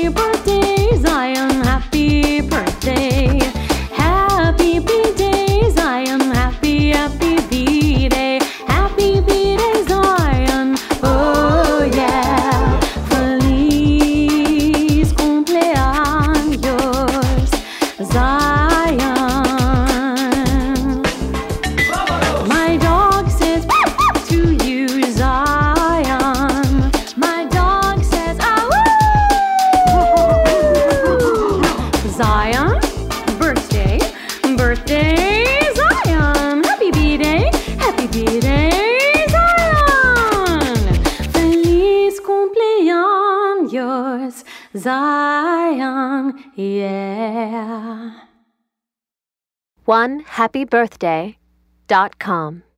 birthday, Zion, happy birthday. Happy B-Day, Zion, happy B-Day. Happy B-Day, Zion, oh yeah. Feliz cumpleaños, Zion. My dog says to you, Zion. My dog says, Zion, birthday, Zion. Happy B-Day, Zion. Feliz cumpleaños, Zion, yeah. OneHappyBirthday.com